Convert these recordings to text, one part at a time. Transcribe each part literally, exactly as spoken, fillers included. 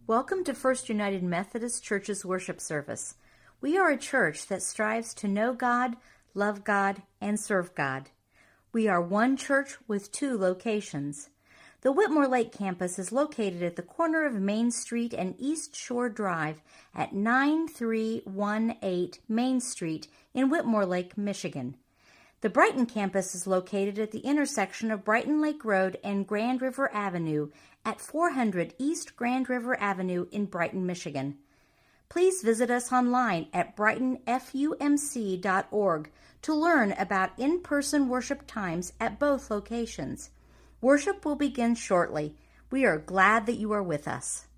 Welcome to First United Methodist Church's worship service. We are a church that strives to know God, love God, and serve God. We are one church with two locations. The Whitmore Lake campus is located at the corner of Main Street and East Shore Drive at nine three one eight Main Street in Whitmore Lake, Michigan. The Brighton campus is located at the intersection of Brighton Lake Road and Grand River Avenue at four hundred East Grand River Avenue in Brighton, Michigan. Please visit us online at brighton f u m c dot org to learn about in-person worship times at both locations. Worship will begin shortly. We are glad that you are with us.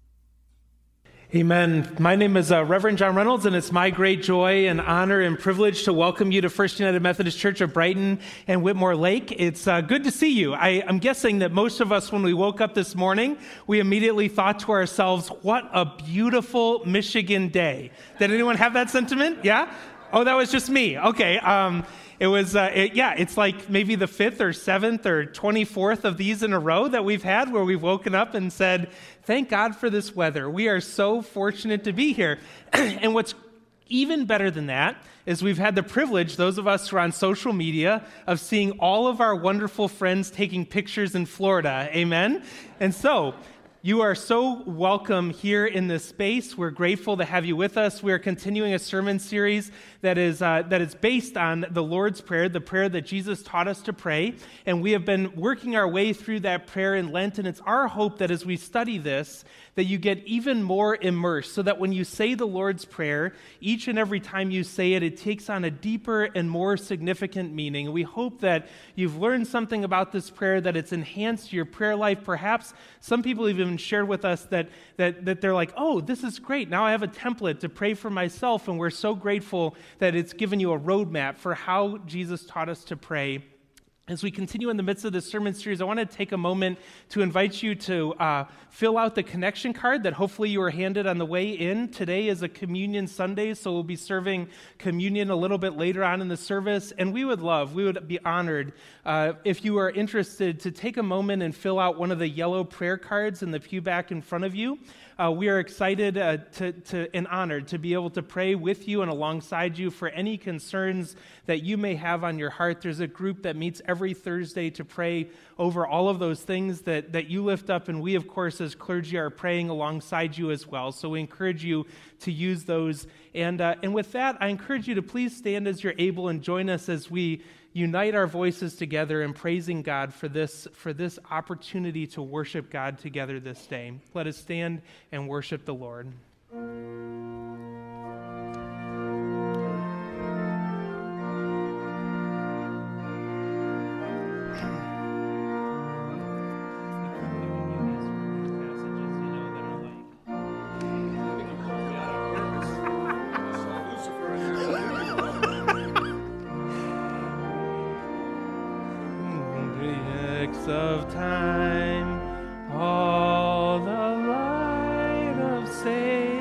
Amen. My name is uh, Reverend John Reynolds, and it's my great joy and honor and privilege to welcome you to First United Methodist Church of Brighton and Whitmore Lake. It's uh, good to see you. I, I'm guessing that most of us, when we woke up this morning, we immediately thought to ourselves, what a beautiful Michigan day. Did anyone have that sentiment? Yeah? Oh, that was just me. Okay. Um, It was, uh, it, yeah, it's like maybe the fifth or seventh or twenty-fourth of these in a row that we've had where we've woken up and said, thank God for this weather. We are so fortunate to be here. And what's even better than that is we've had the privilege, those of us who are on social media, of seeing all of our wonderful friends taking pictures in Florida. Amen? And so, you are so welcome here in this space. We're grateful to have you with us. We are continuing a sermon series that is uh, that is based on the Lord's Prayer, the prayer that Jesus taught us to pray. And we have been working our way through that prayer in Lent. And it's our hope that as we study this, that you get even more immersed, so that when you say the Lord's Prayer, each and every time you say it, it takes on a deeper and more significant meaning. And we hope that you've learned something about this prayer, that it's enhanced your prayer life. Perhaps some people have even shared with us that, that, that they're like, oh, this is great. Now I have a template to pray for myself. And we're so grateful that it's given you a roadmap for how Jesus taught us to pray. As we continue in the midst of this sermon series, I want to take a moment to invite you to uh, fill out the connection card that hopefully you were handed on the way in. Today is a Communion Sunday, so we'll be serving communion a little bit later on in the service. And we would love, we would be honored uh, if you are interested to take a moment and fill out one of the yellow prayer cards in the pew back in front of you. Uh, we are excited uh, to, to, and honored to be able to pray with you and alongside you for any concerns that you may have on your heart. There's a group that meets every Thursday to pray over all of those things that, that you lift up, and we, of course, as clergy are praying alongside you as well. So we encourage you to use those. And, uh, and with that, I encourage you to please stand as you're able and join us as we unite our voices together in praising God for this, for this opportunity to worship God together this day. Let us stand and worship the Lord. Of time, all the light of Savior.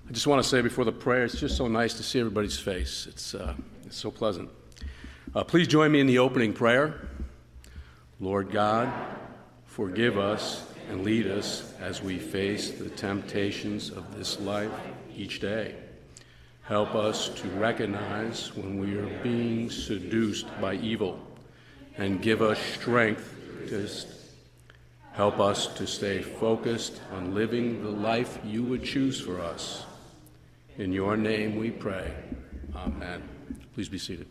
I just want to say before the prayer, it's just so nice to see everybody's face. It's, uh, it's so pleasant. Uh, please join me in the opening prayer. Lord God, forgive us and lead us as we face the temptations of this life each day. Help us to recognize when we are being seduced by evil, and give us strength to help us to stay focused on living the life you would choose for us. In your name we pray. Amen. Please be seated.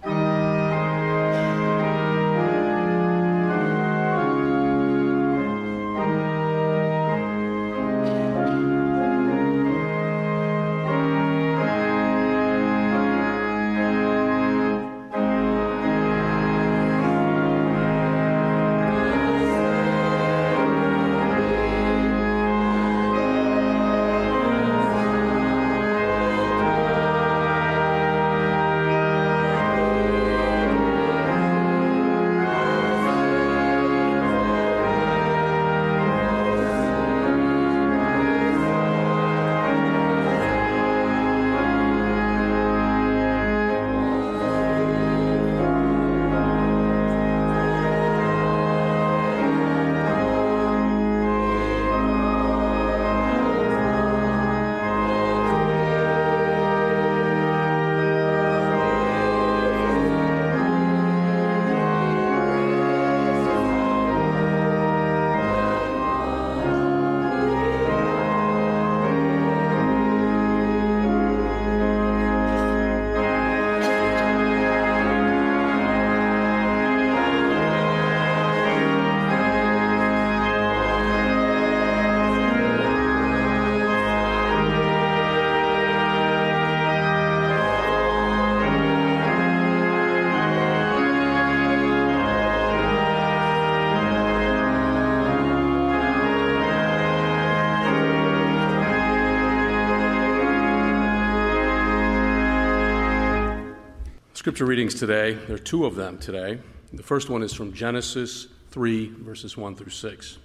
Scripture readings today, there are two of them today. The first one is from Genesis three, verses one through six.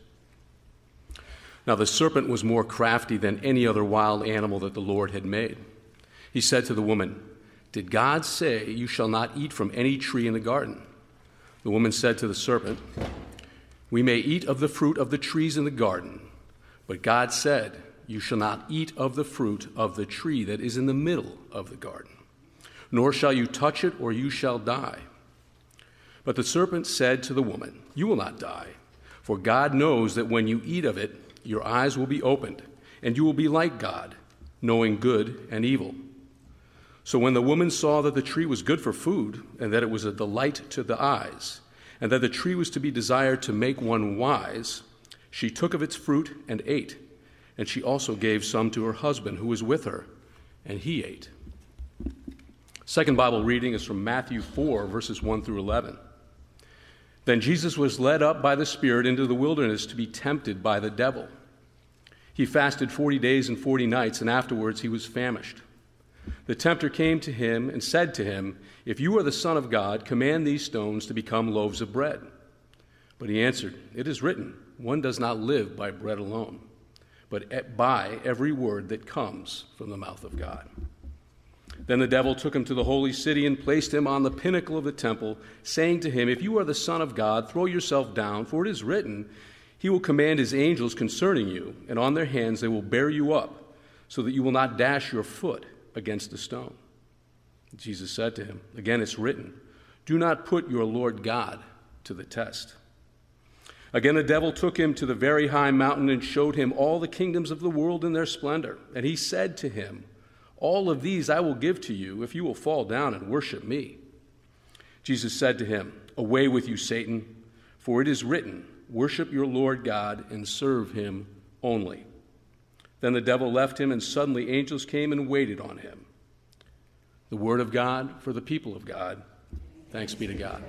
Now the serpent was more crafty than any other wild animal that the Lord had made. He said to the woman, "Did God say, 'You shall not eat from any tree in the garden?' The woman said to the serpent, 'We may eat of the fruit of the trees in the garden, but God said, You shall not eat of the fruit of the tree that is in the middle of the garden. Nor shall you touch it, or you shall die.' But the serpent said to the woman, 'You will not die, for God knows that when you eat of it, your eyes will be opened, and you will be like God, knowing good and evil.' So when the woman saw that the tree was good for food, and that it was a delight to the eyes, and that the tree was to be desired to make one wise, she took of its fruit and ate, and she also gave some to her husband who was with her, and he ate." Second Bible reading is from Matthew four, verses one through eleven. "Then Jesus was led up by the Spirit into the wilderness to be tempted by the devil. He fasted forty days and forty nights, and afterwards he was famished. The tempter came to him and said to him, 'If you are the Son of God, command these stones to become loaves of bread.' But he answered, 'It is written, one does not live by bread alone, but by every word that comes from the mouth of God.' Then the devil took him to the holy city and placed him on the pinnacle of the temple, saying to him, 'If you are the Son of God, throw yourself down, for it is written, He will command His angels concerning you, and on their hands they will bear you up, so that you will not dash your foot against a stone.' Jesus said to him, 'Again it's written, do not put your Lord God to the test.' Again the devil took him to the very high mountain and showed him all the kingdoms of the world in their splendor. And he said to him, 'All of these I will give to you if you will fall down and worship me.' Jesus said to him, 'Away with you, Satan, for it is written, worship your Lord God and serve him only.' Then the devil left him, and suddenly angels came and waited on him." The word of God for the people of God. Thanks be to God.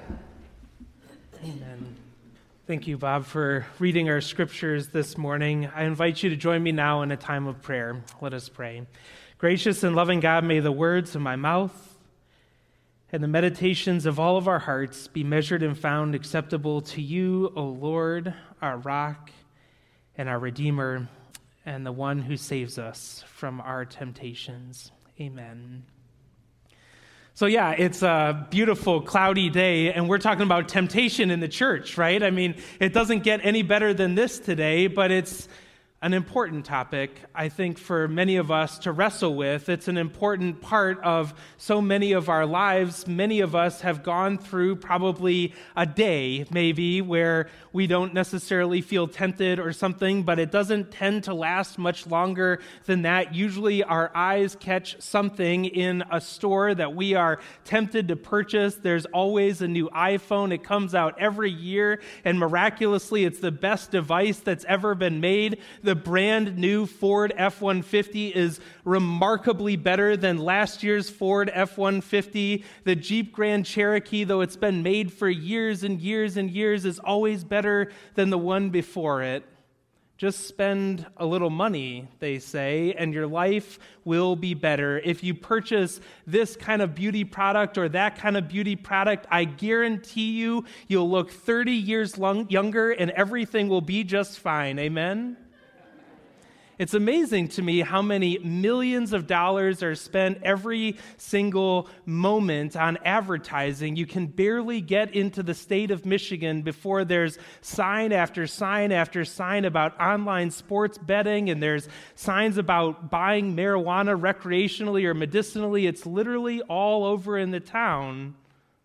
Amen. Thank you, Bob, for reading our scriptures this morning. I invite you to join me now in a time of prayer. Let us pray. Gracious and loving God, may the words of my mouth and the meditations of all of our hearts be measured and found acceptable to you, O Lord, our rock and our Redeemer. and the one who saves us from our temptations. Amen. So yeah, it's a beautiful, cloudy day, and we're talking about temptation in the church, right? I mean, it doesn't get any better than this today, but it's an important topic, I think, for many of us to wrestle with. It's an important part of so many of our lives. Many of us have gone through probably a day, maybe, where we don't necessarily feel tempted or something, but it doesn't tend to last much longer than that. Usually our eyes catch something in a store that we are tempted to purchase. There's always a new iPhone. It comes out every year, and miraculously, it's the best device that's ever been made. The brand new Ford F one fifty is remarkably better than last year's Ford F one fifty. The Jeep Grand Cherokee, though it's been made for years and years and years, is always better than the one before it. Just spend a little money, they say, and your life will be better. If you purchase this kind of beauty product or that kind of beauty product, I guarantee you, you'll look thirty years long, younger and everything will be just fine. Amen? It's amazing to me how many millions of dollars are spent every single moment on advertising. You can barely get into the state of Michigan before there's sign after sign after sign about online sports betting, and there's signs about buying marijuana recreationally or medicinally. It's literally all over in the town.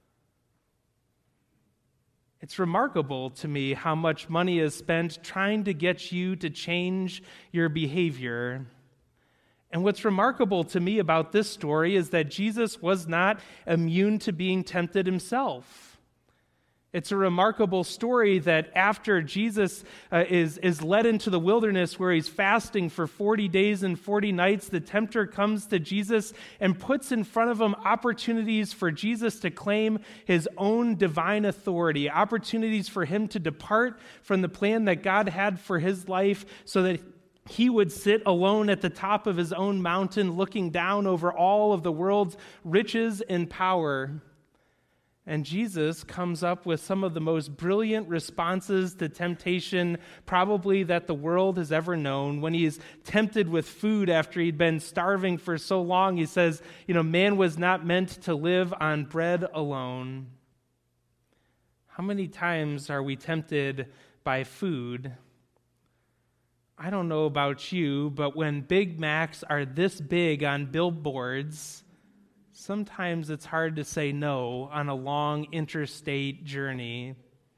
It's remarkable to me how much money is spent trying to get you to change your behavior. And what's remarkable to me about this story is that Jesus was not immune to being tempted himself. It's a remarkable story that after Jesus uh, is, is led into the wilderness where he's fasting for forty days and forty nights, the tempter comes to Jesus and puts in front of him opportunities for Jesus to claim his own divine authority, opportunities for him to depart from the plan that God had for his life so that he would sit alone at the top of his own mountain looking down over all of the world's riches and power. And Jesus comes up with some of the most brilliant responses to temptation probably that the world has ever known. When he's tempted with food after he'd been starving for so long, he says, you know, man was not meant to live on bread alone. How many times are we tempted by food? I don't know about you, but when Big Macs are this big on billboards, sometimes it's hard to say no on a long interstate journey.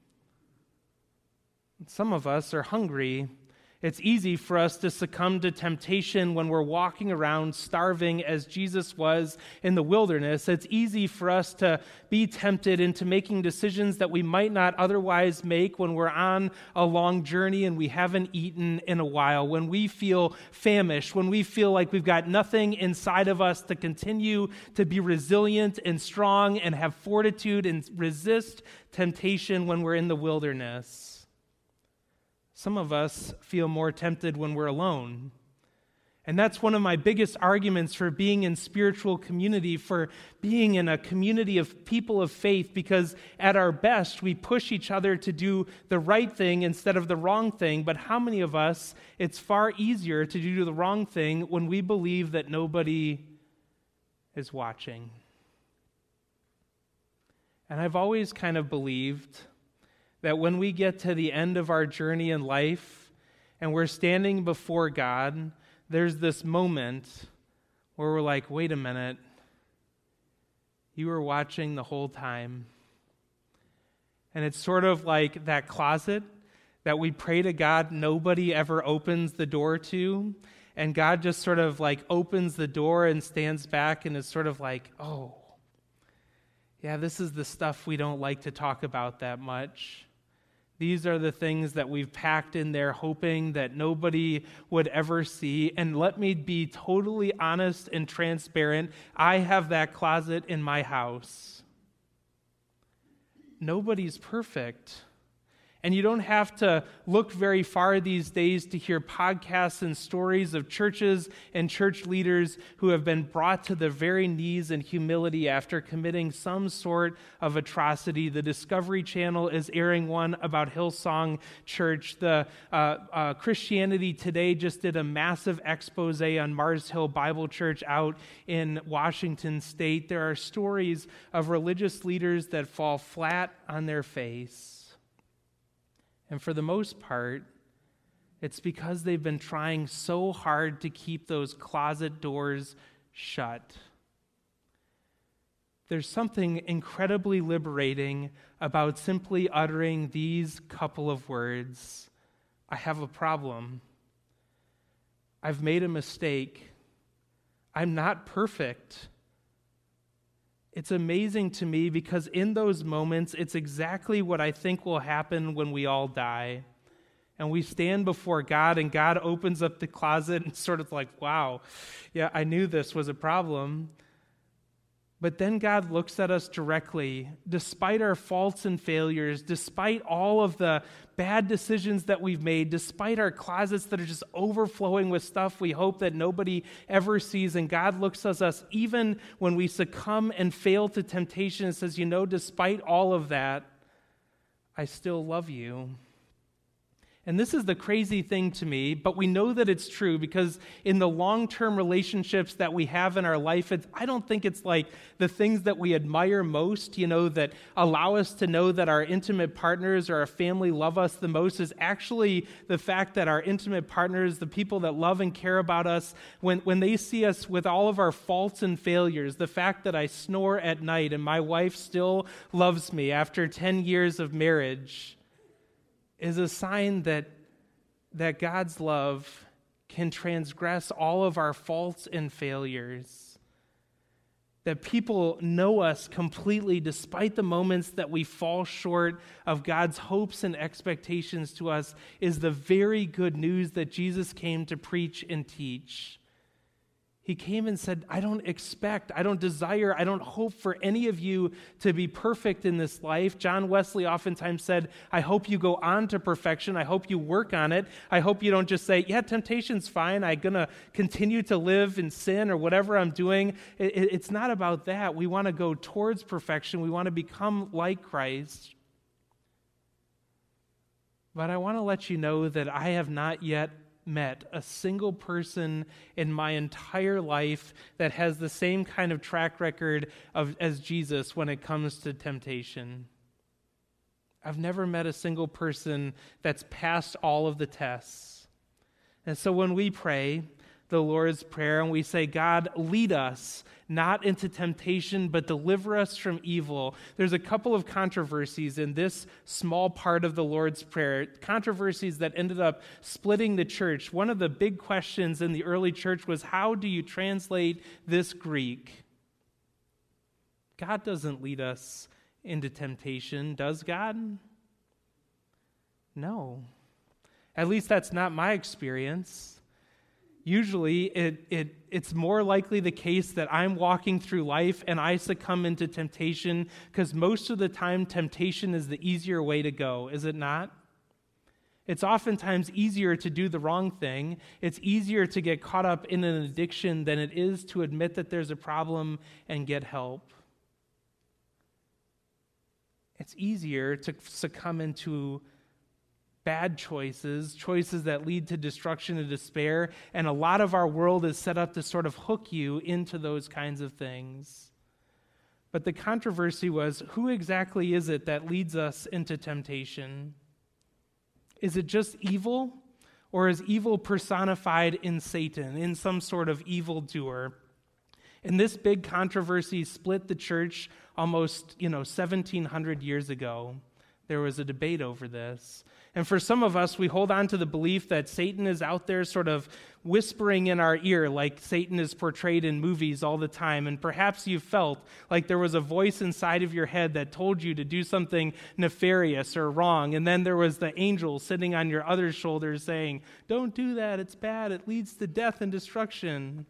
Some of us are hungry. It's easy for us to succumb to temptation when we're walking around starving as Jesus was in the wilderness. It's easy for us to be tempted into making decisions that we might not otherwise make when we're on a long journey and we haven't eaten in a while, when we feel famished, when we feel like we've got nothing inside of us to continue to be resilient and strong and have fortitude and resist temptation when we're in the wilderness. Some of us feel more tempted when we're alone. And that's one of my biggest arguments for being in spiritual community, for being in a community of people of faith, because at our best, we push each other to do the right thing instead of the wrong thing. But how many of us, it's far easier to do the wrong thing when we believe that nobody is watching? And I've always kind of believed that when we get to the end of our journey in life and we're standing before God, there's this moment where we're like, wait a minute, you were watching the whole time. And it's sort of like that closet that we pray to God nobody ever opens the door to, and God just sort of like opens the door and stands back and is sort of like, oh, yeah, this is the stuff we don't like to talk about that much. These are the things that we've packed in there hoping that nobody would ever see. And let me be totally honest and transparent. I have that closet in my house. Nobody's perfect. And you don't have to look very far these days to hear podcasts and stories of churches and church leaders who have been brought to their very knees in humility after committing some sort of atrocity. The Discovery Channel is airing one about Hillsong Church. The uh, uh, Christianity Today just did a massive expose on Mars Hill Bible Church out in Washington State. There are stories of religious leaders that fall flat on their face. And for the most part, it's because they've been trying so hard to keep those closet doors shut. There's something incredibly liberating about simply uttering these couple of words. I have a problem. I've made a mistake. I'm not perfect. It's amazing to me because in those moments, it's exactly what I think will happen when we all die. And we stand before God, and God opens up the closet and sort of like, wow, yeah, I knew this was a problem. But then God looks at us directly, despite our faults and failures, despite all of the bad decisions that we've made, despite our closets that are just overflowing with stuff we hope that nobody ever sees. And God looks at us even when we succumb and fail to temptation and says, you know, despite all of that, I still love you. And this is the crazy thing to me, but we know that it's true because in the long-term relationships that we have in our life, it's, I don't think it's like the things that we admire most, you know, that allow us to know that our intimate partners or our family love us the most is actually the fact that our intimate partners, the people that love and care about us, when, when they see us with all of our faults and failures, the fact that I snore at night and my wife still loves me after ten years of marriage, is a sign that, that God's love can transgress all of our faults and failures. That people know us completely despite the moments that we fall short of God's hopes and expectations to us is the very good news that Jesus came to preach and teach. He came and said, I don't expect, I don't desire, I don't hope for any of you to be perfect in this life. John Wesley oftentimes said, I hope you go on to perfection. I hope you work on it. I hope you don't just say, yeah, temptation's fine. I'm going to continue to live in sin or whatever I'm doing. It, it, it's not about that. We want to go towards perfection. We want to become like Christ. But I want to let you know that I have not yet met a single person in my entire life that has the same kind of track record of as Jesus when it comes to temptation. I've never met a single person that's passed all of the tests. And so when we pray the Lord's Prayer and we say, God, lead us not into temptation, but deliver us from evil. There's a couple of controversies in this small part of the Lord's Prayer, controversies that ended up splitting the church. One of the big questions in the early church was, how do you translate this Greek? God doesn't lead us into temptation, does God? No. At least that's not my experience. Usually, it, it it's more likely the case that I'm walking through life and I succumb into temptation because most of the time, temptation is the easier way to go, is it not? It's oftentimes easier to do the wrong thing. It's easier to get caught up in an addiction than it is to admit that there's a problem and get help. It's easier to succumb into bad choices, choices that lead to destruction and despair, and a lot of our world is set up to sort of hook you into those kinds of things. But the controversy was, who exactly is it that leads us into temptation? Is it just evil, or is evil personified in Satan, in some sort of evildoer? And this big controversy split the church almost, you know, seventeen hundred years ago. There was a debate over this. And for some of us, we hold on to the belief that Satan is out there sort of whispering in our ear like Satan is portrayed in movies all the time. And perhaps you felt like there was a voice inside of your head that told you to do something nefarious or wrong. And then there was the angel sitting on your other shoulder saying, don't do that, it's bad, it leads to death and destruction.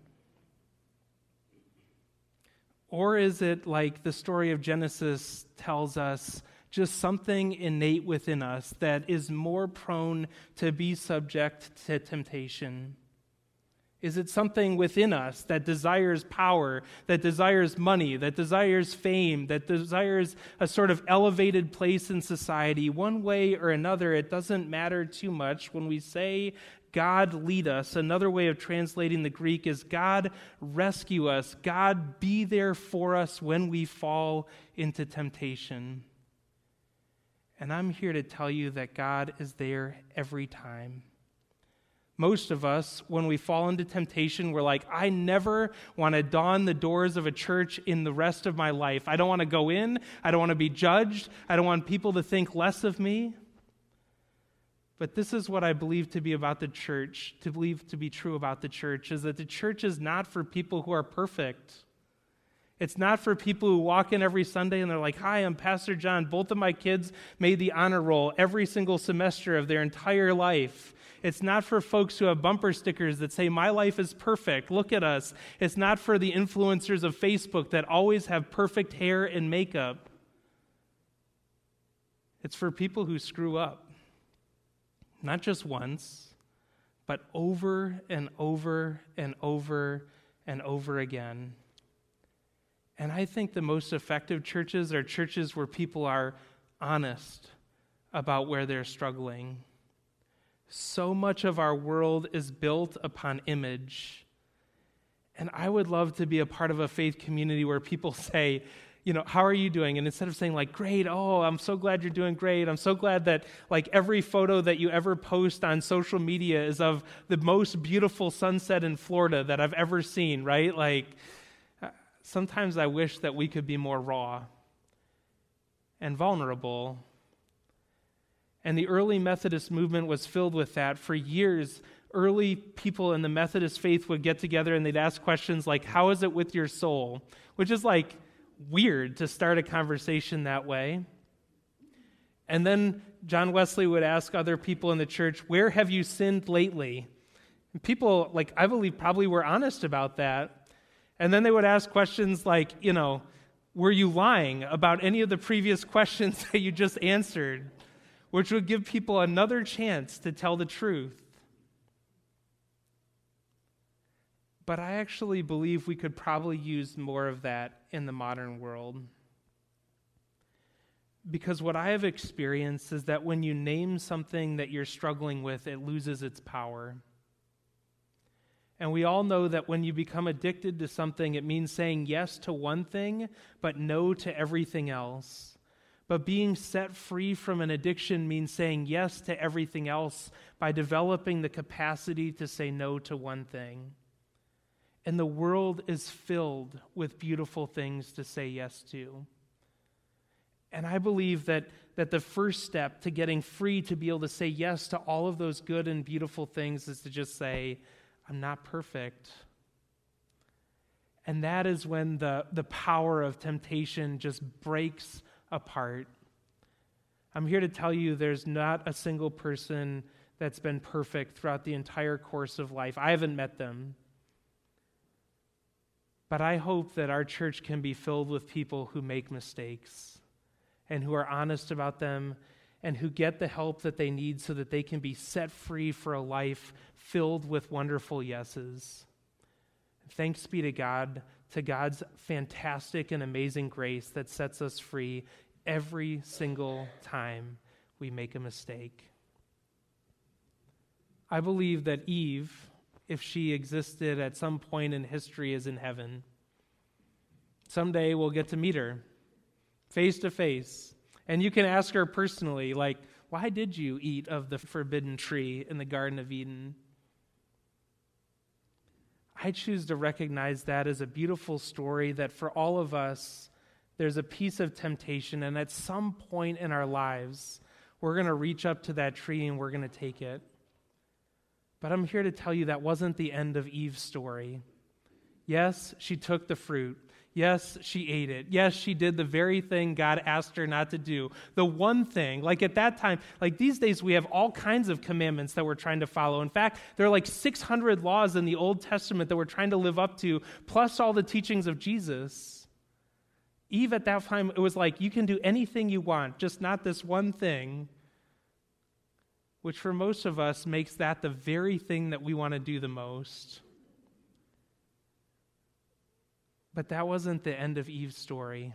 Or is it like the story of Genesis tells us, just something innate within us that is more prone to be subject to temptation? Is it something within us that desires power, that desires money, that desires fame, that desires a sort of elevated place in society? One way or another, it doesn't matter too much. When we say God lead us, another way of translating the Greek is God rescue us, God be there for us when we fall into temptation. And I'm here to tell you that God is there every time. Most of us, when we fall into temptation, we're like, I never want to don the doors of a church in the rest of my life. I don't want to go in. I don't want to be judged. I don't want people to think less of me. But this is what I believe to be about the church, to believe to be true about the church, is that the church is not for people who are perfect. It's not for people who walk in every Sunday and they're like, hi, I'm Pastor John. Both of my kids made the honor roll every single semester of their entire life. It's not for folks who have bumper stickers that say, my life is perfect, look at us. It's not for the influencers of Facebook that always have perfect hair and makeup. It's for people who screw up. Not just once, but over and over and over and over again. And I think the most effective churches are churches where people are honest about where they're struggling. So much of our world is built upon image. And I would love to be a part of a faith community where people say, you know, how are you doing? And instead of saying like, great, oh, I'm so glad you're doing great. I'm so glad that like every photo that you ever post on social media is of the most beautiful sunset in Florida that I've ever seen, right? Like, sometimes I wish that we could be more raw and vulnerable. And the early Methodist movement was filled with that. For years, early people in the Methodist faith would get together and they'd ask questions like, how is it with your soul? Which is like weird to start a conversation that way. And then John Wesley would ask other people in the church, where have you sinned lately? And people, like, I believe probably were honest about that. And then they would ask questions like, you know, were you lying about any of the previous questions that you just answered? Which would give people another chance to tell the truth. But I actually believe we could probably use more of that in the modern world. Because what I have experienced is that when you name something that you're struggling with, it loses its power. And we all know that when you become addicted to something, it means saying yes to one thing, but no to everything else. But being set free from an addiction means saying yes to everything else by developing the capacity to say no to one thing. And the world is filled with beautiful things to say yes to. And I believe that, that the first step to getting free to be able to say yes to all of those good and beautiful things is to just say, I'm not perfect. And that is when the, the power of temptation just breaks apart. I'm here to tell you there's not a single person that's been perfect throughout the entire course of life. I haven't met them. But I hope that our church can be filled with people who make mistakes and who are honest about them and who get the help that they need so that they can be set free for a life filled with wonderful yeses. Thanks be to God, to God's fantastic and amazing grace that sets us free every single time we make a mistake. I believe that Eve, if she existed at some point in history, is in heaven. Someday we'll get to meet her face to face. And you can ask her personally, like, why did you eat of the forbidden tree in the Garden of Eden? I choose to recognize that as a beautiful story that for all of us, there's a piece of temptation, and at some point in our lives, we're going to reach up to that tree and we're going to take it. But I'm here to tell you that wasn't the end of Eve's story. Yes, she took the fruit. Yes, she ate it. Yes, she did the very thing God asked her not to do. The one thing, like at that time, like these days we have all kinds of commandments that we're trying to follow. In fact, there are like six hundred laws in the Old Testament that we're trying to live up to, plus all the teachings of Jesus. Eve at that time, it was like, you can do anything you want, just not this one thing, which for most of us makes that the very thing that we want to do the most. But that wasn't the end of Eve's story.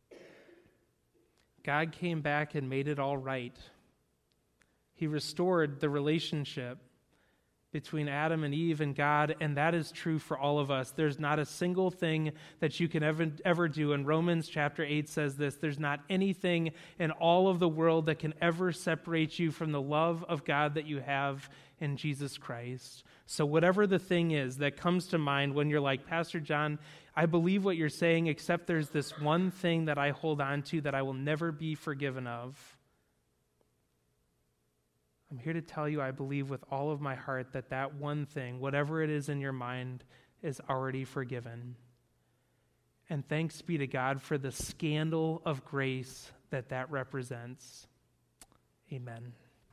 God came back and made it all right. He restored the relationship between Adam and Eve and God, and that is true for all of us. There's not a single thing that you can ever, ever do. And Romans chapter eight says this, there's not anything in all of the world that can ever separate you from the love of God that you have in Jesus Christ. So whatever the thing is that comes to mind when you're like, Pastor John, I believe what you're saying, except there's this one thing that I hold on to that I will never be forgiven of. I'm here to tell you I believe with all of my heart that that one thing, whatever it is in your mind, is already forgiven. And thanks be to God for the scandal of grace that that represents. Amen.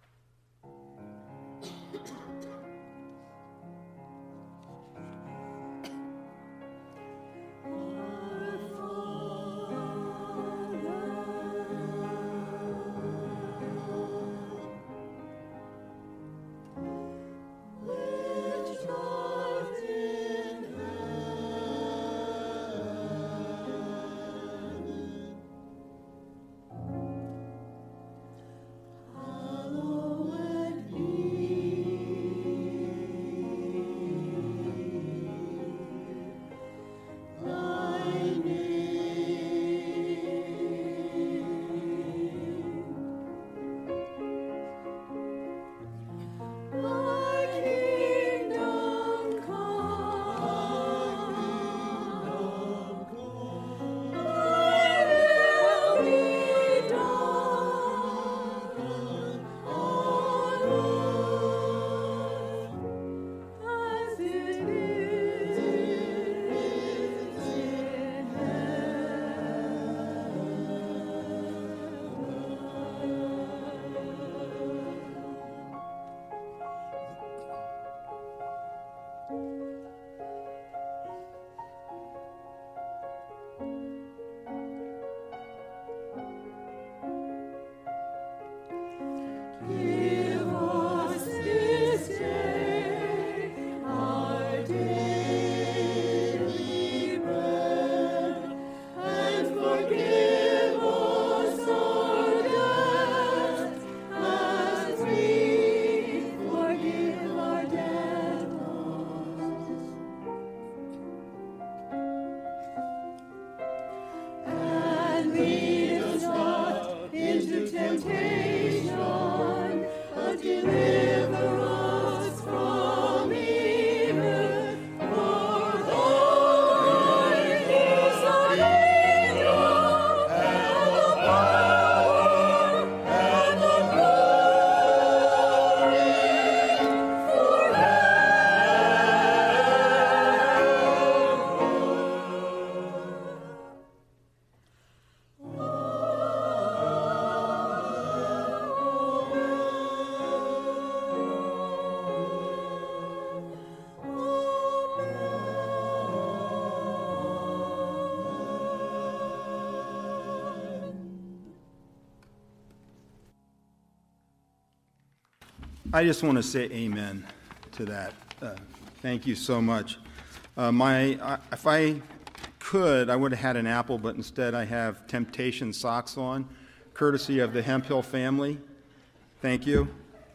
I just want to say amen to that. Uh, thank you so much. Uh, my, uh, if I could, I would have had an apple, but instead I have Temptation socks on, courtesy of the Hemphill family. Thank you.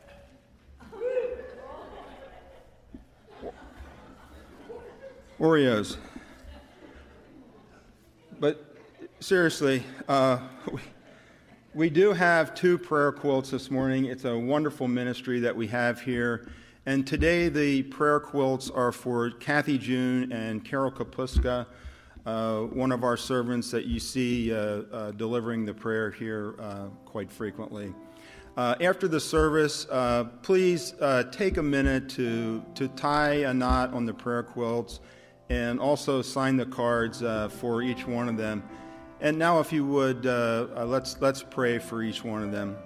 Oreos. But seriously, uh, we, we do have two prayer quilts this morning. It's a wonderful ministry that we have here. And today the prayer quilts are for Kathy June and Carol Kapuska, uh, one of our servants that you see uh, uh, delivering the prayer here uh, quite frequently. Uh, after the service, uh, please uh, take a minute to, to tie a knot on the prayer quilts and also sign the cards uh, for each one of them. And now, if you would, uh, uh, let's let's pray for each one of them.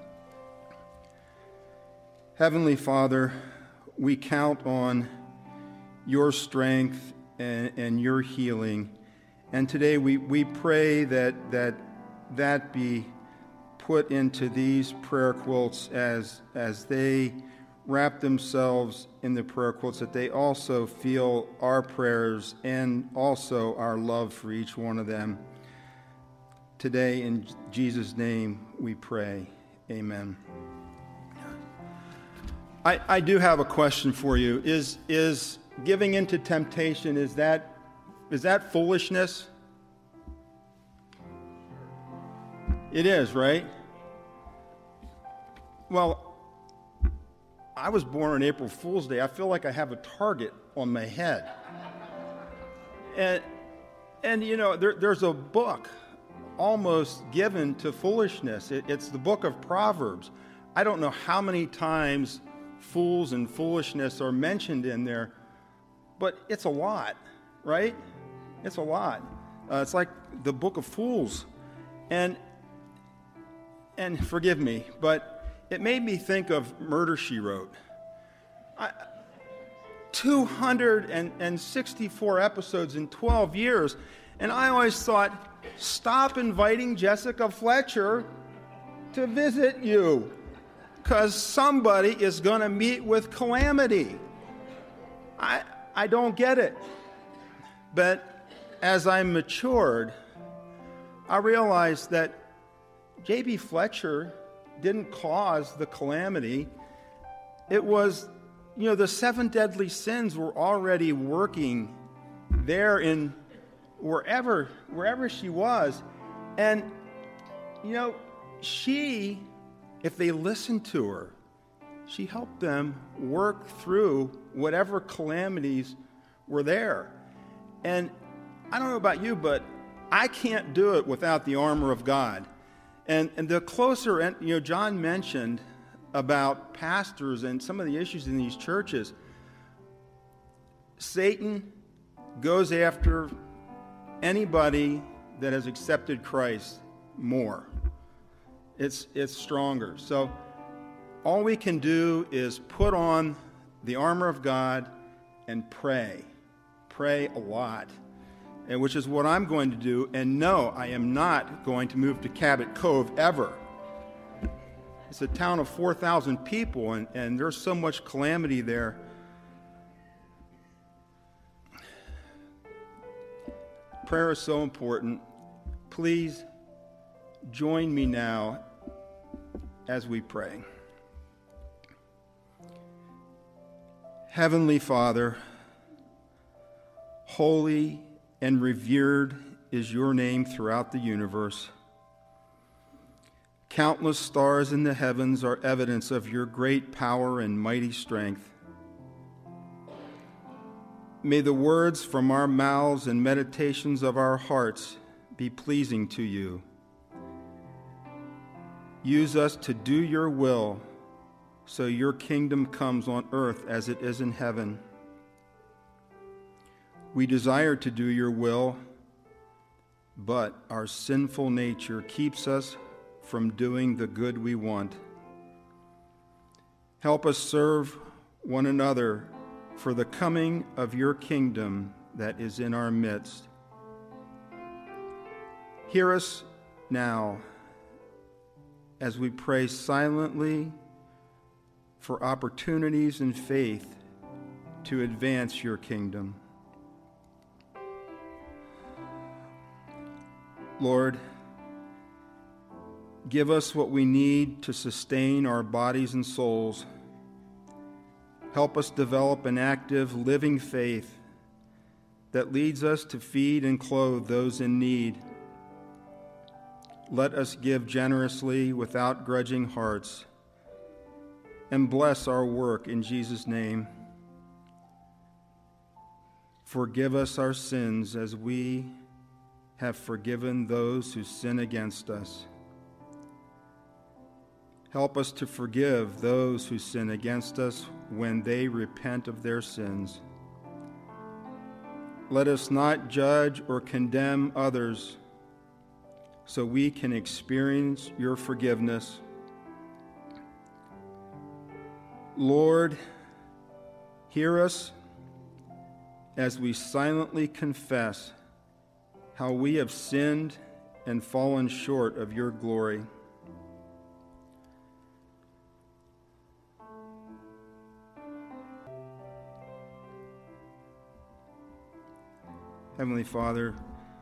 Heavenly Father, we count on your strength and, and your healing And today we, we pray that, that that be put into these prayer quilts as, as they wrap themselves in the prayer quilts, that they also feel our prayers and also our love for each one of them. Today, in Jesus' name, we pray. Amen. I, I do have a question for you. Is, is giving into temptation, is that, is that foolishness? It is, right? Well, I was born on April Fool's Day. I feel like I have a target on my head. And, and you know, there, there's a book almost given to foolishness. It, it's the book of Proverbs. I don't know how many times fools and foolishness are mentioned in there, but it's a lot, right? It's a lot. Uh, it's like the book of fools. And, and forgive me, but it made me think of Murder, She Wrote. I, two hundred sixty-four episodes in twelve years, and I always thought, stop inviting Jessica Fletcher to visit you, because somebody is going to meet with calamity. I, I don't get it. But as I matured, I realized that J B Fletcher didn't cause the calamity. It was, you know, the seven deadly sins were already working there in wherever, wherever she was. And, you know, she, if they listened to her, she helped them work through whatever calamities were there. And I don't know about you, but I can't do it without the armor of God. And, and the closer, and you know, John mentioned about pastors and some of the issues in these churches. Satan goes after anybody that has accepted Christ more. It's, it's stronger. So all we can do is put on the armor of God and pray. Pray a lot. And which is what I'm going to do. And no, I am not going to move to Cabot Cove ever. It's a town of four thousand people, and, and there's so much calamity there. Prayer is so important. Please join me now as we pray. Heavenly Father, holy and revered is your name throughout the universe. Countless stars in the heavens are evidence of your great power and mighty strength. May the words from our mouths and meditations of our hearts be pleasing to you. Use us to do your will, so your kingdom comes on earth as it is in heaven. We desire to do your will, but our sinful nature keeps us from doing the good we want. Help us serve one another for the coming of your kingdom that is in our midst. Hear us now as we pray silently for opportunities in faith to advance your kingdom. Lord, give us what we need to sustain our bodies and souls. Help us develop an active, living faith that leads us to feed and clothe those in need. Let us give generously without grudging hearts, and bless our work in Jesus' name. Forgive us our sins as we have forgiven those who sin against us. Help us to forgive those who sin against us when they repent of their sins. Let us not judge or condemn others, so we can experience your forgiveness. Lord, hear us as we silently confess how we have sinned and fallen short of your glory. Heavenly Father,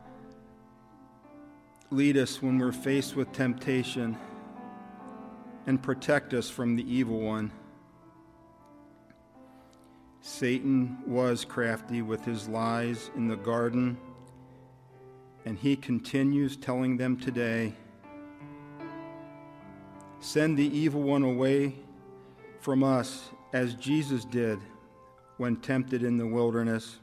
lead us when we're faced with temptation and protect us from the evil one. Satan was crafty with his lies in the garden, and he continues telling them today, send the evil one away from us as Jesus did when tempted in the wilderness.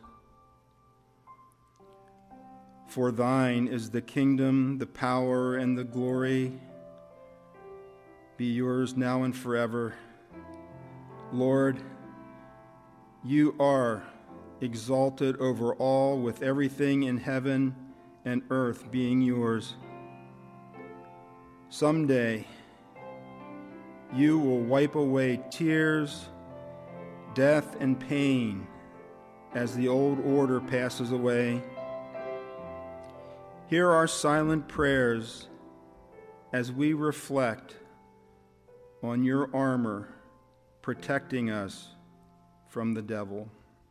For thine is the kingdom, the power, and the glory. Be yours now and forever. Lord, you are exalted over all, with everything in heaven and earth being yours. Someday, you will wipe away tears, death, and pain as the old order passes away. Hear our silent prayers as we reflect on your armor protecting us from the devil.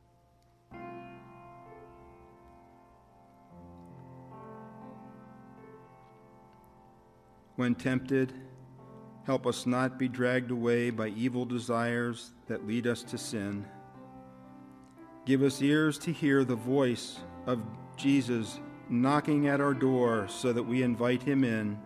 When tempted, help us not be dragged away by evil desires that lead us to sin. Give us ears to hear the voice of Jesus knocking at our door so that we invite him in.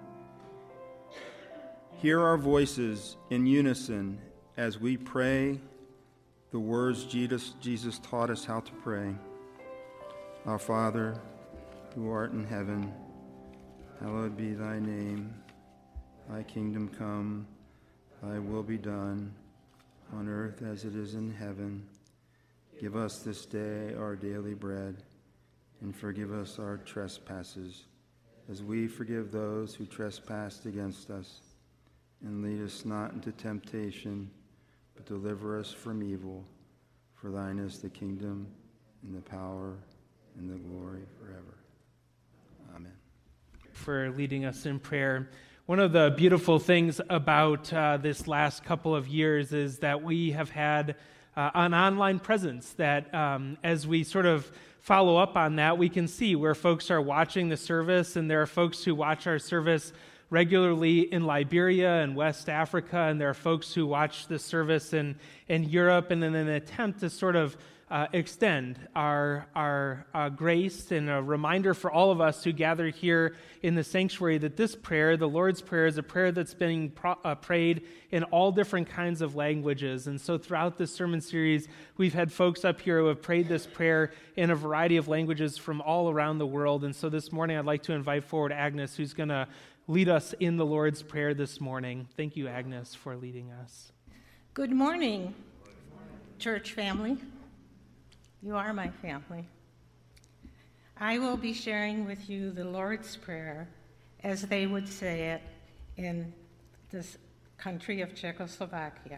Hear our voices in unison as we pray the words Jesus, Jesus taught us how to pray. Our Father, who art in heaven, hallowed be thy name. Thy kingdom come, thy will be done, on earth as it is in heaven. Give us this day our daily bread, and forgive us our trespasses, as we forgive those who trespass against us. And lead us not into temptation, but deliver us from evil. For thine is the kingdom, and the power, and the glory forever. Amen. For leading us in prayer. One of the beautiful things about uh, this last couple of years is that we have had uh, an online presence that um, as we sort of follow up on that, we can see where folks are watching the service, and there are folks who watch our service regularly in Liberia and West Africa, and there are folks who watch the service in, in Europe, and in an attempt to sort of uh, extend our, our uh, grace and a reminder for all of us who gather here in the sanctuary that this prayer, the Lord's Prayer, is a prayer that's being pro- uh, prayed in all different kinds of languages. And so throughout this sermon series, we've had folks up here who have prayed this prayer in a variety of languages from all around the world. And so this morning, I'd like to invite forward Agnes, who's going to lead us in the Lord's Prayer this morning. Thank you, Agnes, for leading us. Good morning, church family. You are my family. I will be sharing with you the Lord's Prayer, as they would say it in this country of Czechoslovakia.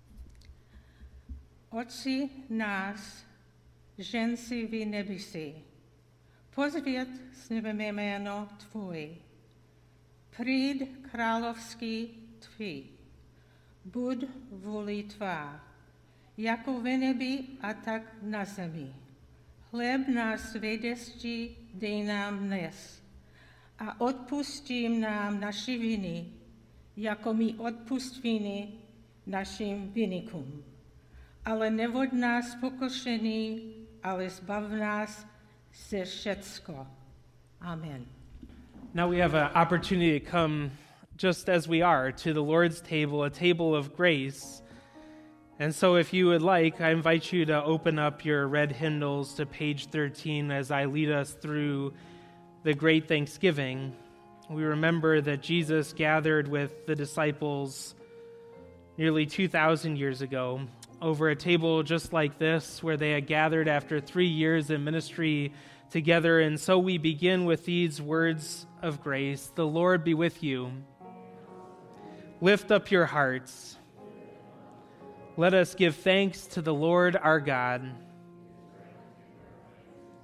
Otci nás, žensi v nebesi, pozvět snebeme jméno Tvůj. Přijď královský Tvý, bud vůli Tvá, jako v nebi a tak na zemi. Chléb náš vědestí dej nám dnes a odpustím nám naši viny, jako my odpustíme našim viníkům. Ale nevod nás pokušený, ale zbav nás ze všecko. Amen. Now we have an opportunity to come just as we are to the Lord's table, a table of grace. And so if you would like, I invite you to open up your red hymnals to page thirteen as I lead us through the great Thanksgiving. We remember that Jesus gathered with the disciples nearly two thousand years ago over a table just like this, where they had gathered after three years in ministry together. And so we begin with these words of grace. The Lord be with you. Lift up your hearts. Let us give thanks to the Lord our God.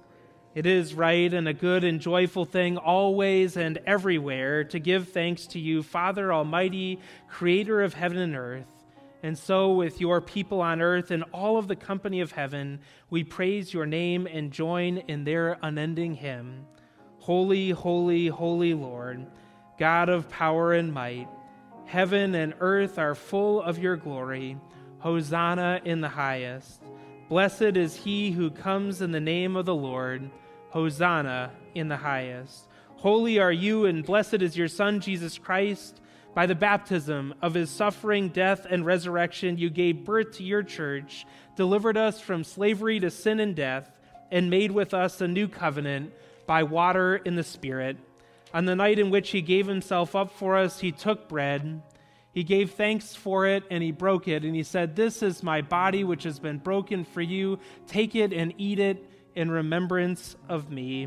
It is right and a good and joyful thing always and everywhere to give thanks to you, Father Almighty, creator of heaven and earth. And so with your people on earth and all of the company of heaven, we praise your name and join in their unending hymn. Holy, holy, holy Lord, God of power and might, heaven and earth are full of your glory. Hosanna in the highest. Blessed is he who comes in the name of the Lord. Hosanna in the highest. Holy are you, and blessed is your Son, Jesus Christ. By the baptism of his suffering, death, and resurrection, you gave birth to your church, delivered us from slavery to sin and death, and made with us a new covenant by water in the Spirit. On the night in which he gave himself up for us, he took bread. He gave thanks for it, and he broke it, and he said, "This is my body, which has been broken for you. Take it and eat it in remembrance of me."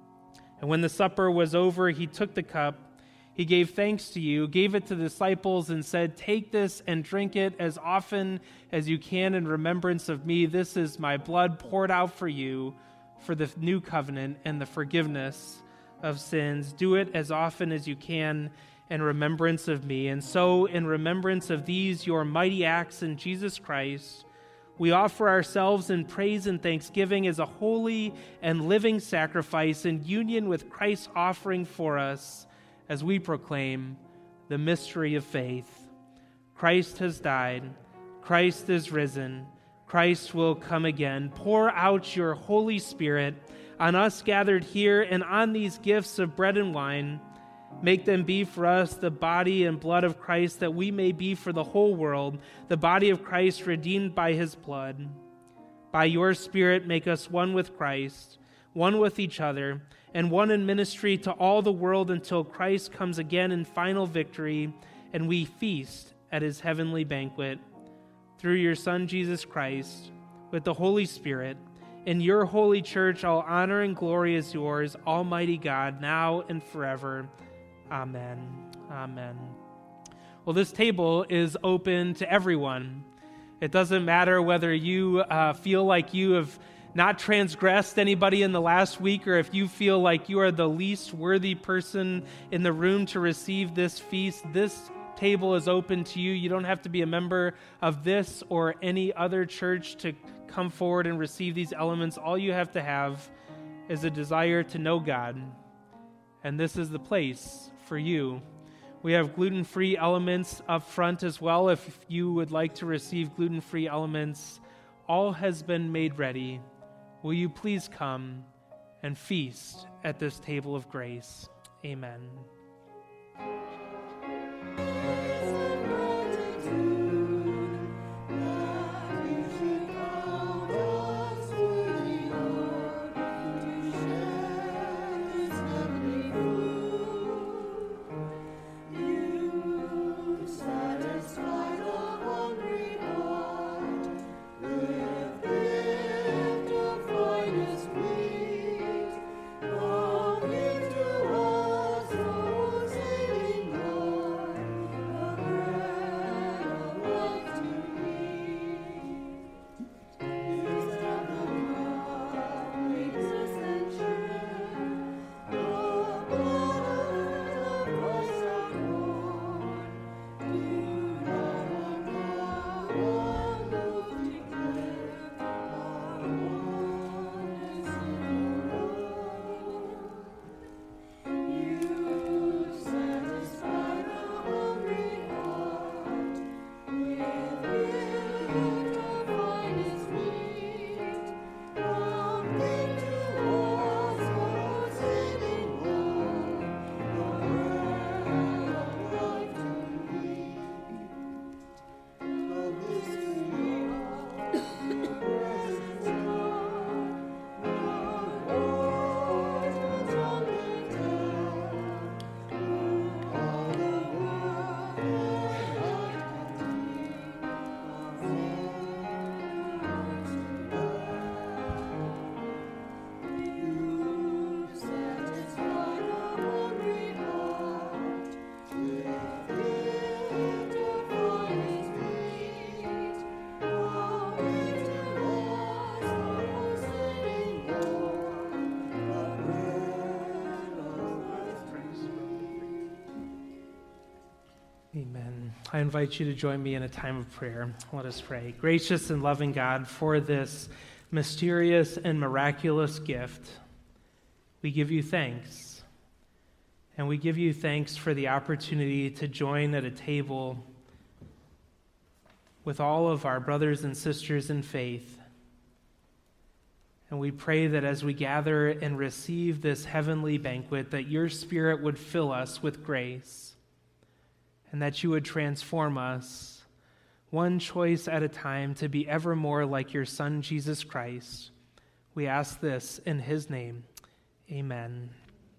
And when the supper was over, he took the cup. He gave thanks to you, gave it to the disciples, and said, "Take this and drink it as often as you can in remembrance of me. This is my blood poured out for you for the new covenant and the forgiveness of sins. Do it as often as you can in remembrance of me." And so, in remembrance of these, your mighty acts in Jesus Christ, we offer ourselves in praise and thanksgiving as a holy and living sacrifice in union with Christ's offering for us, as we proclaim the mystery of faith. Christ has died. Christ is risen. Christ will come again. Pour out your Holy Spirit on us gathered here and on these gifts of bread and wine. Make them be for us the body and blood of Christ, that we may be for the whole world the body of Christ redeemed by his blood. By your Spirit, make us one with Christ, one with each other, and one in ministry to all the world until Christ comes again in final victory and we feast at his heavenly banquet. Through your Son, Jesus Christ, with the Holy Spirit, in your holy church, all honor and glory is yours, Almighty God, now and forever. Amen. Amen. Well, this table is open to everyone. It doesn't matter whether you uh, feel like you have not transgressed anybody in the last week, or if you feel like you are the least worthy person in the room to receive this feast. This table is open to you. You don't have to be a member of this or any other church to come forward and receive these elements. All you have to have is a desire to know God. And this is the place for you. We have gluten-free elements up front as well. If you would like to receive gluten-free elements, all has been made ready. Will you please come and feast at this table of grace? Amen. Sweet, oh, give to us, oh. I invite you to join me in a time of prayer. Let us pray. Gracious and loving God, for this mysterious and miraculous gift, we give you thanks. And we give you thanks for the opportunity to join at a table with all of our brothers and sisters in faith. And we pray that as we gather and receive this heavenly banquet, that your Spirit would fill us with grace, and that you would transform us one choice at a time to be ever more like your Son, Jesus Christ. We ask this in his name. Amen.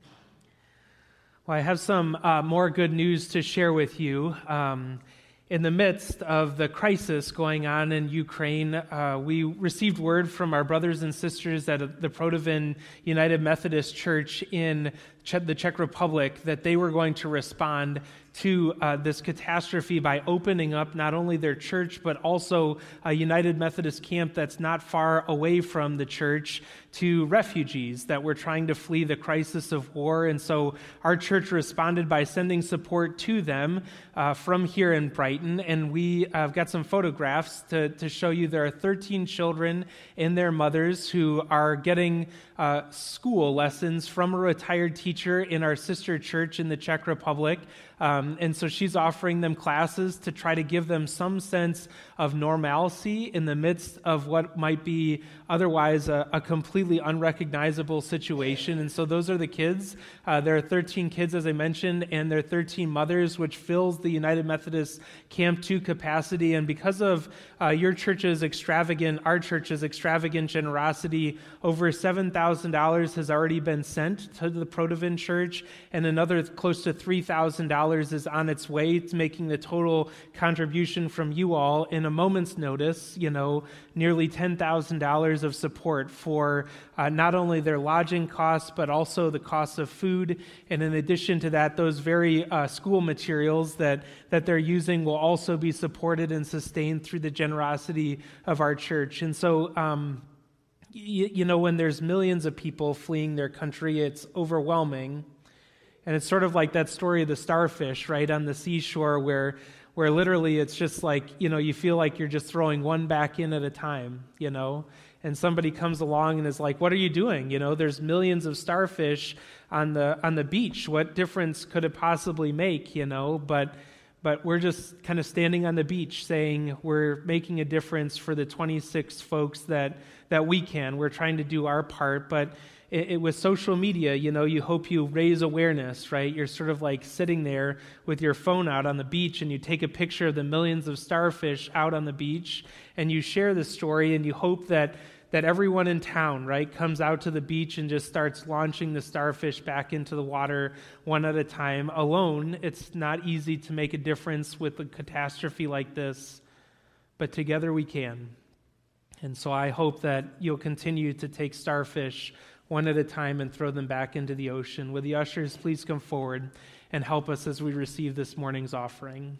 Well, I have some uh, more good news to share with you. Um, In the midst of the crisis going on in Ukraine, uh, we received word from our brothers and sisters at the Protivin United Methodist Church in Czech, the Czech Republic that they were going to respond to uh, this catastrophe by opening up not only their church, but also a United Methodist camp that's not far away from the church to refugees that were trying to flee the crisis of war. And so our church responded by sending support to them uh, from here in Brighton. And we have uh, got some photographs to, to show you there are thirteen children and their mothers who are getting uh, school lessons from a retired teacher in our sister church in the Czech Republic. Um, and so she's offering them classes to try to give them some sense of normalcy in the midst of what might be otherwise a, a completely unrecognizable situation. And so those are the kids. Uh, there are thirteen kids, as I mentioned, and there are thirteen mothers, which fills the United Methodist Camp to capacity. And because of uh, your church's extravagant, our church's extravagant generosity, over seven thousand dollars has already been sent to the Protivin Church, and another close to three thousand dollars is on its way to making the total contribution from you all in a moment's notice, you know, nearly ten thousand dollars of support for uh, not only their lodging costs, but also the cost of food. And in addition to that, those very uh, school materials that, that they're using will also be supported and sustained through the generosity of our church. And so, um, you, you know, when there's millions of people fleeing their country, it's overwhelming. And it's sort of like that story of the starfish, right, on the seashore where where literally it's just like, you know, you feel like you're just throwing one back in at a time, you know, and somebody comes along and is like, what are you doing? You know, there's millions of starfish on the on the beach. What difference could it possibly make, you know? But but we're just kind of standing on the beach saying we're making a difference for the twenty-six folks that that we can. We're trying to do our part, but It, it, with social media, you know, you hope you raise awareness, right? You're sort of like sitting there with your phone out on the beach and you take a picture of the millions of starfish out on the beach and you share the story and you hope that that everyone in town, right, comes out to the beach and just starts launching the starfish back into the water one at a time. Alone, it's not easy to make a difference with a catastrophe like this, but together we can. And so I hope that you'll continue to take starfish one at a time and throw them back into the ocean. Would the ushers please come forward and help us as we receive this morning's offering?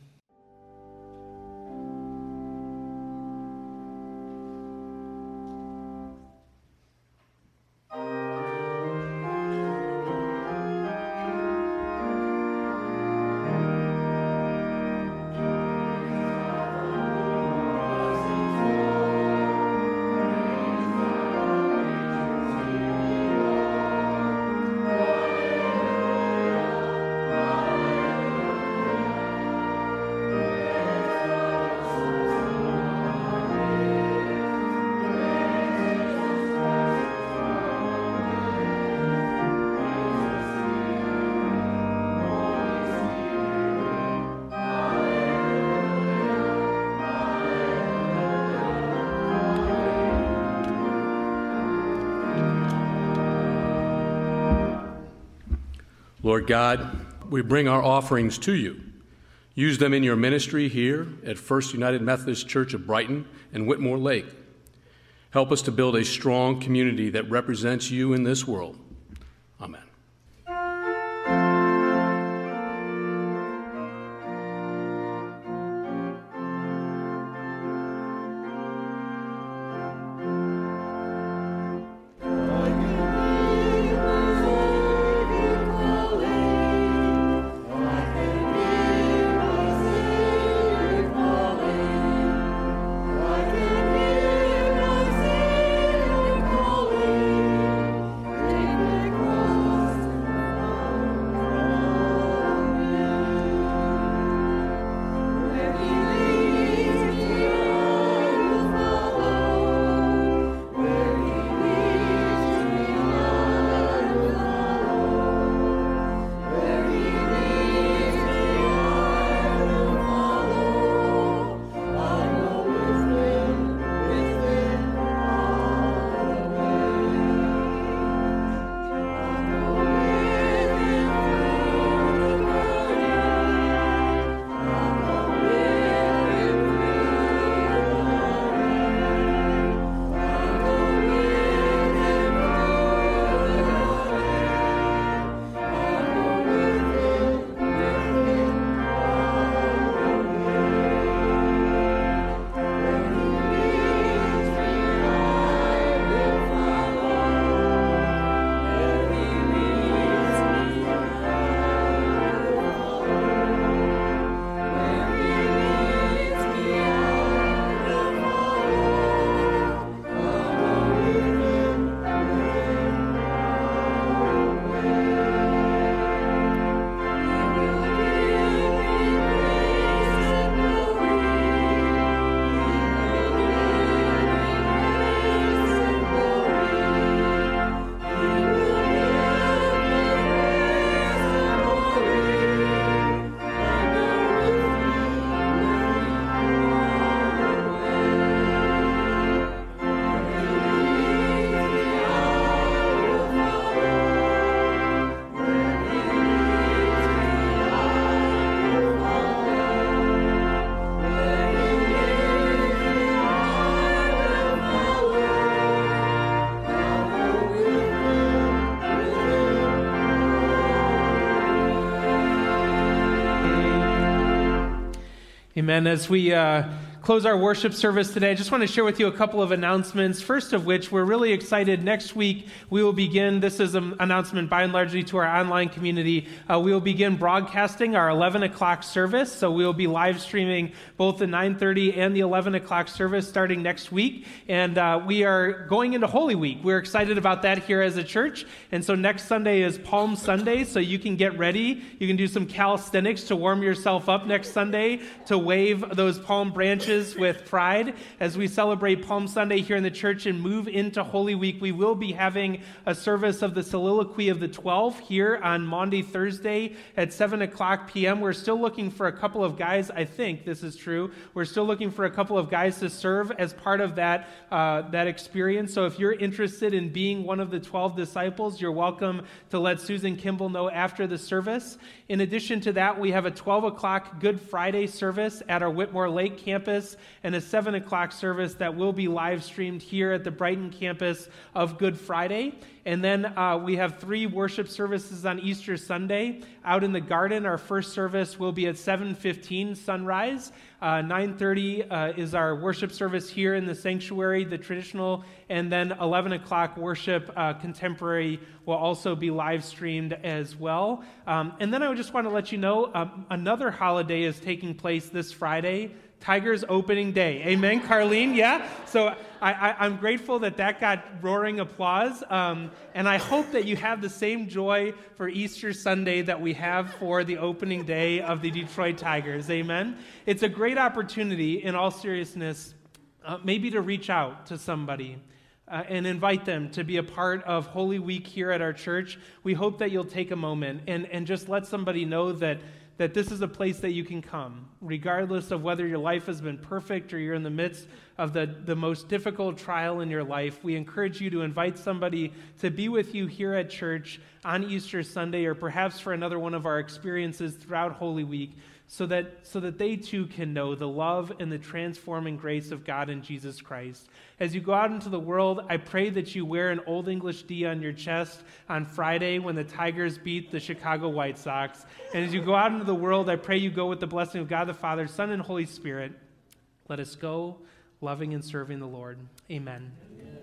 Lord God, we bring our offerings to you. Use them in your ministry here at First United Methodist Church of Brighton and Whitmore Lake. Help us to build a strong community that represents you in this world. Amen. Thank you. Amen. As we uh, close our worship service today, I just want to share with you a couple of announcements. First of which, we're really excited. Next week, we will begin, this is an announcement by and largely to our online community, uh, we will begin broadcasting our eleven o'clock service. So we will be live streaming both the nine thirty and the eleven o'clock service starting next week. And uh, we are going into Holy Week. We're excited about that here as a church. And so next Sunday is Palm Sunday, so you can get ready. You can do some calisthenics to warm yourself up next Sunday, to wave those palm branches with pride as we celebrate Palm Sunday here in the church and move into Holy Week. We will be having a service of the Soliloquy of the Twelve here on Maundy Thursday at seven o'clock p.m. We're still looking for a couple of guys. I think this is true. We're still looking for a couple of guys to serve as part of that uh, that experience. So if you're interested in being one of the twelve disciples, you're welcome to let Susan Kimball know after the service. In addition to that, we have a twelve o'clock Good Friday service at our Whitmore Lake campus and a seven o'clock service that will be live streamed here at the Brighton campus of Good Friday. And then uh, we have three worship services on Easter Sunday. Out in the garden, our first service will be at seven fifteen sunrise. Uh, nine thirty uh, is our worship service here in the sanctuary, the traditional, and then eleven o'clock worship uh, contemporary will also be live streamed as well. Um, and then I would just want to let you know um, another holiday is taking place this Friday. Tigers opening day. Amen, Carlene? Yeah? So I, I, I'm grateful that that got roaring applause. Um, and I hope that you have the same joy for Easter Sunday that we have for the opening day of the Detroit Tigers. Amen? It's a great opportunity, in all seriousness, uh, maybe to reach out to somebody uh, and invite them to be a part of Holy Week here at our church. We hope that you'll take a moment and, and just let somebody know that that this is a place that you can come, regardless of whether your life has been perfect or you're in the midst of the, the most difficult trial in your life. We encourage you to invite somebody to be with you here at church on Easter Sunday, or perhaps for another one of our experiences throughout Holy Week, so that so that they too can know the love and the transforming grace of God in Jesus Christ. As you go out into the world, I pray that you wear an Old English D on your chest on Friday when the Tigers beat the Chicago White Sox. And as you go out into the world, I pray you go with the blessing of God the Father, Son, and Holy Spirit. Let us go loving and serving the Lord. Amen.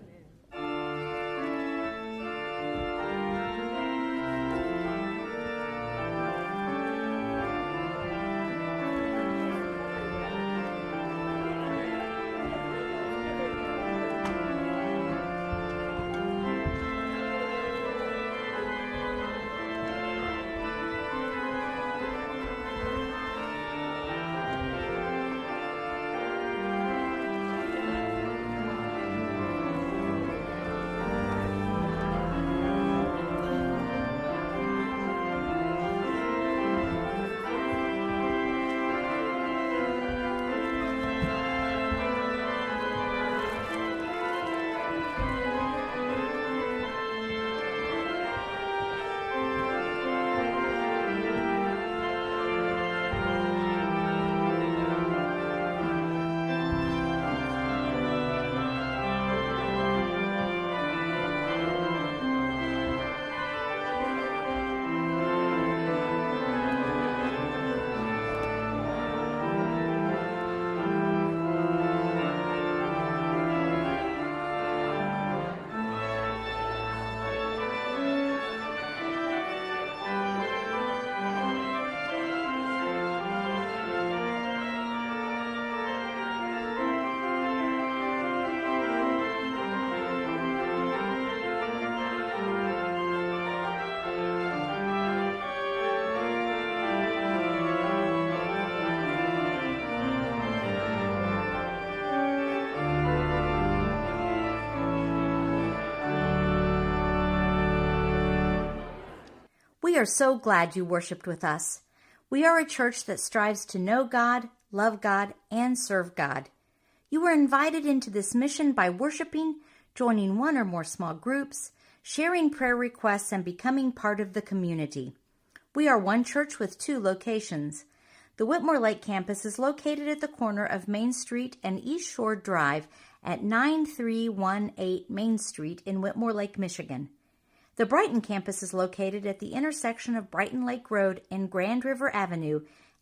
We are so glad you worshiped with us. We are a church that strives to know God, love God, and serve God. You were invited into this mission by worshiping, joining one or more small groups, sharing prayer requests, and becoming part of the community. We are one church with two locations. The Whitmore Lake campus is located at the corner of Main Street and East Shore Drive at nine three one eight Main Street in Whitmore Lake, Michigan. The Brighton campus is located at the intersection of Brighton Lake Road and Grand River Avenue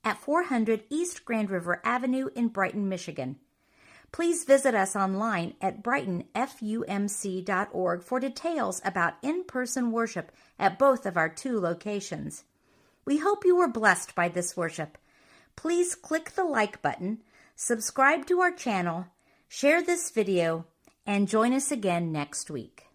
at four hundred East Grand River Avenue in Brighton, Michigan. Please visit us online at brighton f u m c dot org for details about in-person worship at both of our two locations. We hope you were blessed by this worship. Please click the like button, subscribe to our channel, share this video, and join us again next week.